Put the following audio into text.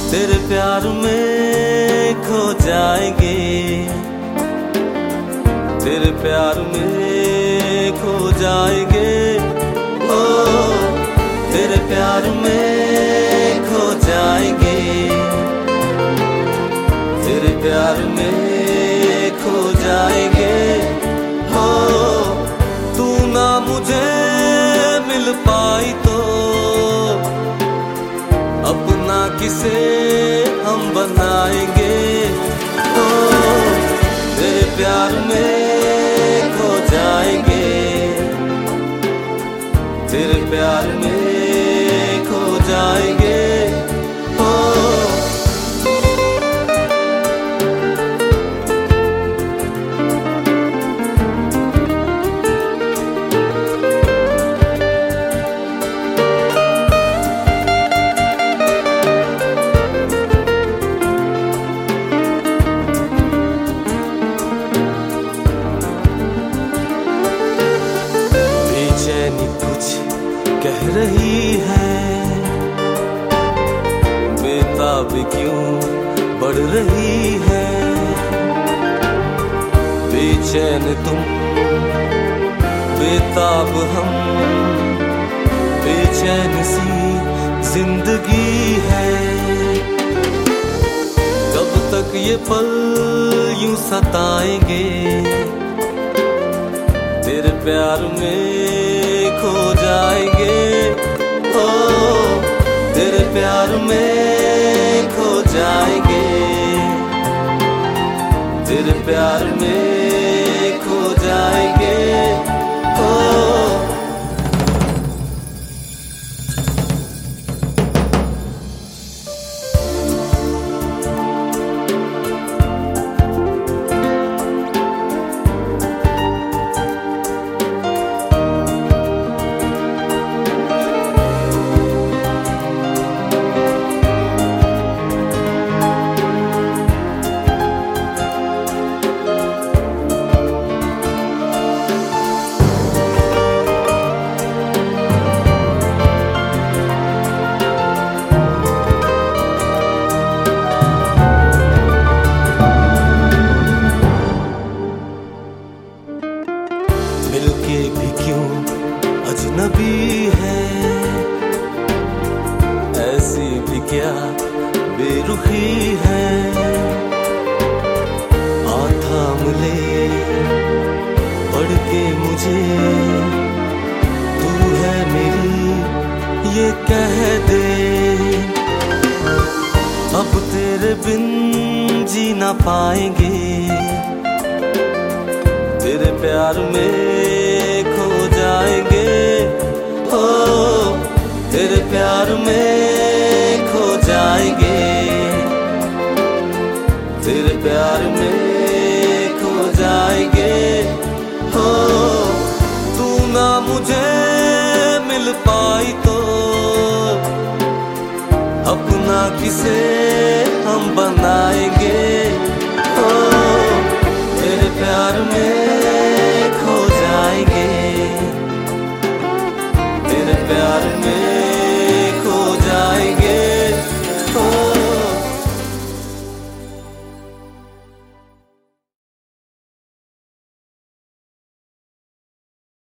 तेरे प्यार में खो जाएंगे, तेरे प्यार में खो जाएंगे। ओ तेरे प्यार में खो जाएंगे, तेरे प्यार में खो जाएंगे। हो तू ना मुझे मिल पाई तो अपना किसे हम बनाएंगे। ओ तेरे प्यार में खो जाएंगे, तेरे प्यार में खो जाएंगे। ओ कुछ कह रही है, बेताब क्यों बढ़ रही है। बेचैन तुम, बेताब हम, बेचैन सी जिंदगी है। कब तक ये पल यूं सताएंगे, तेरे प्यार में खो जाएंगे। ओ तेरे प्यार में खो जाएंगे, तेरे प्यार में खो जाएंगे। ओ मिलके भी क्यों अजनबी है, ऐसी भी क्या बेरुखी है। थाम ले पढ़ के मुझे, तू है मेरी ये कह दे। अब तेरे बिन जी ना पाएंगे, तेरे प्यार में खो जाएंगे। हो तेरे प्यार में खो जाएंगे, तेरे प्यार में खो जाएंगे। हो तू ना मुझे मिल पाई तो अपना किसे हम बनाएंगे।